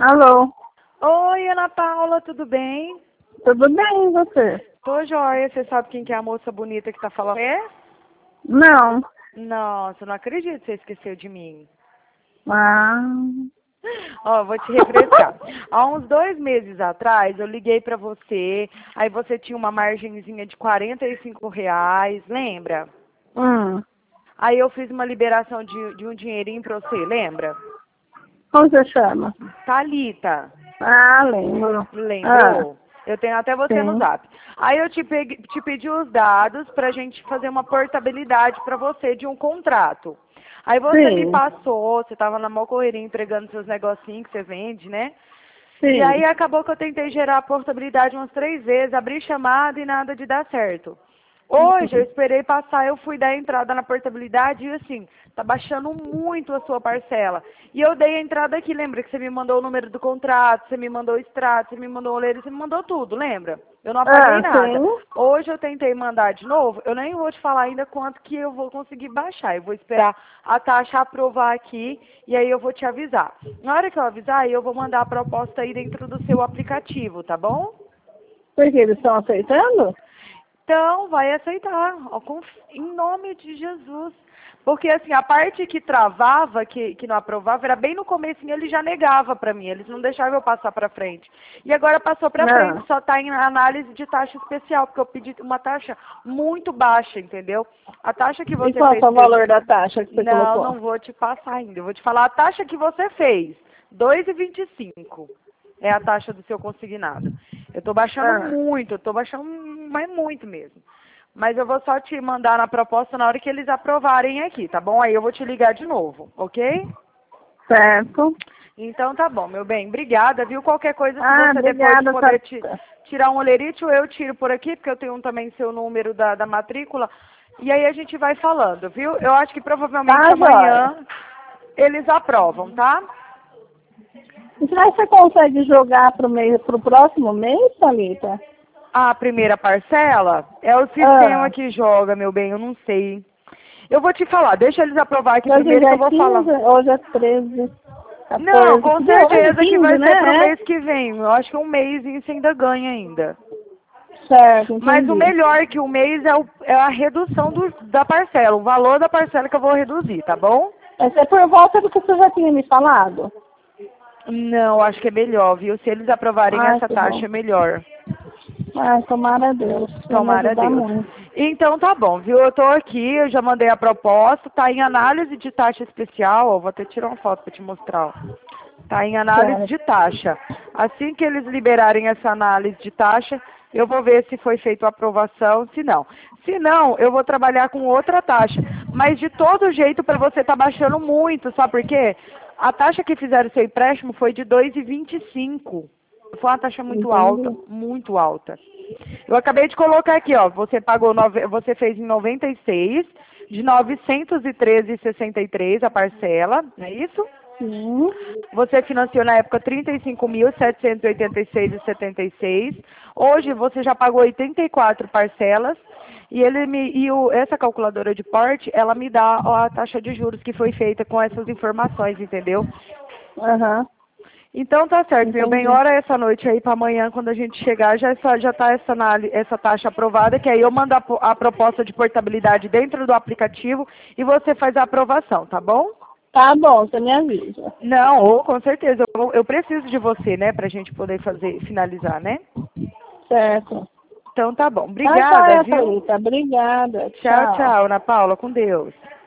Alô, Oi, Ana Paula, tudo bem? tudo bem, e você? Tô joia, você sabe quem que é a moça bonita que tá falando? É? Não. Nossa, não acredito que você esqueceu de mim. Ah. Ó, vou te refrescar. Há uns 2 meses atrás, eu liguei pra você, aí você tinha uma margenzinha de R$ 45, lembra? Hum. Aí eu fiz uma liberação de um dinheirinho pra você, lembra? Como você chama? Thalita. Ah, lembro. Ah, Lembrou? Eu tenho até você no sim. Zap. Aí eu te pedi os dados para a gente fazer uma portabilidade para você de um contrato. Aí você me Sim, passou, você estava na maior correria entregando seus negocinhos que você vende, né? E sim. aí acabou que eu tentei gerar a portabilidade umas 3 vezes, abri chamada e nada de dar certo. Hoje eu esperei passar, eu fui dar entrada na portabilidade e assim, tá baixando muito a sua parcela. E eu dei a entrada aqui, lembra que você me mandou o número do contrato, você me mandou o extrato, você me mandou o oleiro, você me mandou tudo, lembra? Eu não apaguei Ah, nada. sim. Hoje eu tentei mandar de novo, eu nem vou te falar ainda quanto que eu vou conseguir baixar. Eu vou esperar a taxa aprovar aqui e aí eu vou te avisar. Na hora que eu avisar, eu vou mandar a proposta aí dentro do seu aplicativo, tá bom? Por que eles estão aceitando? Então, vai aceitar, ó, em nome de Jesus. Porque, assim, a parte que travava, que não aprovava, era bem no comecinho, ele já negava para mim, eles não deixavam eu passar para frente. E agora passou para frente, Não. só está em análise de taxa especial, porque eu pedi uma taxa muito baixa, entendeu? A taxa que E você qual que fez... é o valor da taxa que você Não, colocou? não vou te passar ainda, eu vou te falar a taxa que você fez, 2,25 é a taxa do seu consignado. Eu estou baixando Ah, muito, eu estou baixando, mas muito mesmo. Mas eu vou só te mandar na proposta na hora que eles aprovarem aqui, tá bom? Aí eu vou te ligar de novo, ok? certo. Então tá bom, meu bem. Obrigada, viu? Qualquer coisa, se Ah, você depois obrigada, puder Thalita. tirar um olerite, eu tiro por aqui, porque eu tenho também seu número da matrícula. E aí a gente vai falando, viu? Eu acho que provavelmente Tá, joia. amanhã eles aprovam, tá? E será que você consegue jogar pro próximo mês, Thalita? A primeira parcela é o sistema Ah, que joga, meu bem, eu não sei. Eu vou te falar, deixa eles aprovar aqui hoje primeiro já que eu é vou falar. 15, hoje é 13, Não, 14. com Que dia é hoje? certeza que 15, vai ser pro né? É? mês que vem. Eu acho que um mês e você ainda ganha ainda. Certo, Mas o entendi. melhor que o mês é a redução da parcela, o valor da parcela que eu vou reduzir, tá bom? Essa é por volta do que você já tinha me falado. Não, acho que é melhor, viu? Se eles aprovarem Ai, essa que bom. taxa, é melhor. Ai, tomara a Deus. Vai me Tomara a ajudar Deus. muito. Então tá bom, viu? Eu tô aqui, eu já mandei a proposta, tá em análise de taxa especial, ó, vou até tirar uma foto para te mostrar, ó. Tá em análise Certo. de taxa. Assim que eles liberarem essa análise de taxa, eu vou ver se foi feita a aprovação, se não. Se não, eu vou trabalhar com outra taxa. Mas de todo jeito, para você tá baixando muito, sabe por quê? A taxa que fizeram seu empréstimo foi de 2,25. Foi uma taxa muito alta, Entendi. muito alta. Eu acabei de colocar aqui, ó, você fez em 96, de 913,63 a parcela, não é isso? Sim. Você financiou na época 35.786,76. Hoje você já pagou 84 parcelas e essa calculadora de porte, ela me dá a taxa de juros que foi feita com essas informações, entendeu? Aham. Então tá certo, meu bem. Entendi. Ora essa noite aí para amanhã, quando a gente chegar, já tá essa taxa aprovada, que aí eu mando a proposta de portabilidade dentro do aplicativo e você faz a aprovação, tá bom? Tá bom, você me avisa. Não, com certeza. Eu preciso de você, né, pra gente poder finalizar, né? Certo. Então tá bom. Tá Obrigada, joia, viu? Thalita. Obrigada. Tchau, Tchau. tchau, Ana Paula, com Deus.